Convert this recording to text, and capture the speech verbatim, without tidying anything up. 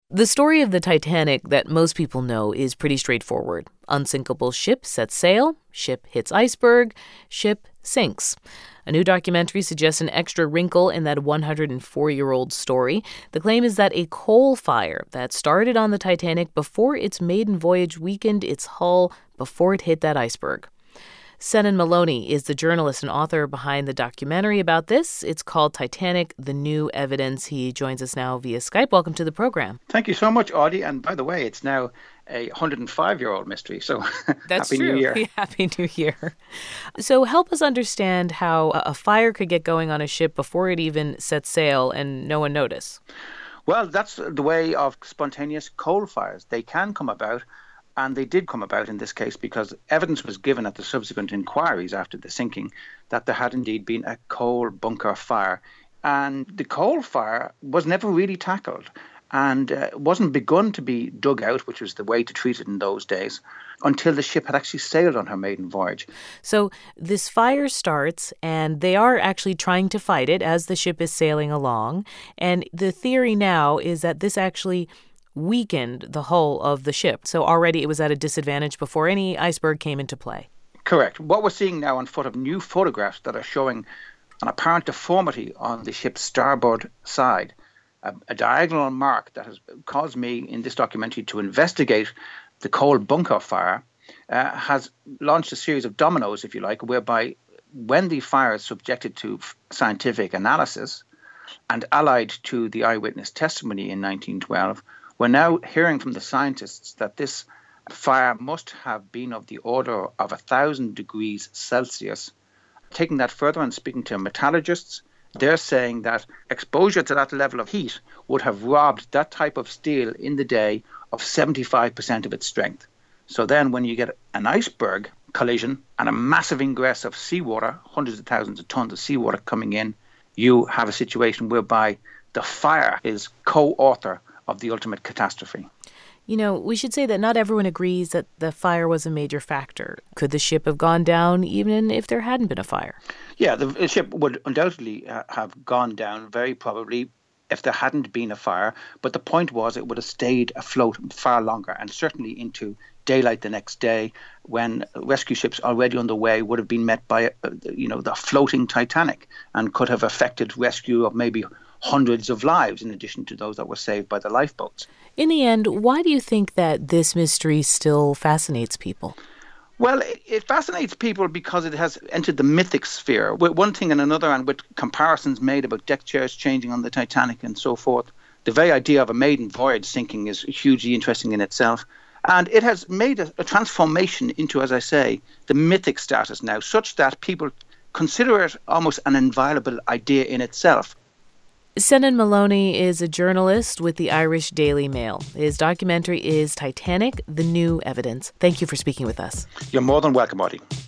The story of the Titanic that most people know is pretty straightforward. Unsinkable ship sets sail, ship hits iceberg, ship sinks. A new documentary suggests an extra wrinkle in that one hundred four-year-old story. The claim is that a coal fire that started on the Titanic before its maiden voyage weakened its hull before it hit that iceberg. Senan Molony is the journalist and author behind the documentary about this. It's called Titanic, The New Evidence. He joins us now via Skype. Welcome to the program. Thank you so much, Audie. And by the way, it's now a one hundred five-year-old mystery, so That's Happy true. New Year. Happy New Year. So help us understand how a fire could get going on a ship before it even sets sail and no one notice. Well, that's the way of spontaneous coal fires. They can come about. And they did come about in this case because evidence was given at the subsequent inquiries after the sinking that there had indeed been a coal bunker fire. And the coal fire was never really tackled and uh, wasn't begun to be dug out, which was the way to treat it in those days, until the ship had actually sailed on her maiden voyage. So this fire starts, and they are actually trying to fight it as the ship is sailing along. And the theory now is that this actually weakened the hull of the ship. So already it was at a disadvantage before any iceberg came into play. Correct. What we're seeing now on foot of new photographs that are showing an apparent deformity on the ship's starboard side, a, a diagonal mark that has caused me in this documentary to investigate the coal bunker fire, uh, has launched a series of dominoes, if you like, whereby when the fire is subjected to scientific analysis and allied to the eyewitness testimony in nineteen twelve, we're now hearing from the scientists that this fire must have been of the order of one thousand degrees Celsius. Taking that further and speaking to metallurgists, they're saying that exposure to that level of heat would have robbed that type of steel in the day of seventy-five percent of its strength. So then when you get an iceberg collision and a massive ingress of seawater, hundreds of thousands of tons of seawater coming in, you have a situation whereby the fire is co-author of the ultimate catastrophe. You know, we should say that not everyone agrees that the fire was a major factor. Could the ship have gone down even if there hadn't been a fire? Yeah, the ship would undoubtedly have gone down, very probably, if there hadn't been a fire. But the point was it would have stayed afloat far longer, and certainly into daylight the next day, when rescue ships already underway would have been met by, you know, the floating Titanic, and could have affected rescue of maybe hundreds of lives in addition to those that were saved by the lifeboats. In the end, why do you think that this mystery still fascinates people? Well, it, it fascinates people because it has entered the mythic sphere, with one thing and another, and with comparisons made about deck chairs changing on the Titanic and so forth. The very idea of a maiden voyage sinking is hugely interesting in itself. And it has made a, a transformation into, as I say, the mythic status now, such that people consider it almost an inviolable idea in itself. Senan Molony is a journalist with the Irish Daily Mail. His documentary is Titanic, The New Evidence. Thank you for speaking with us. You're more than welcome, Audie.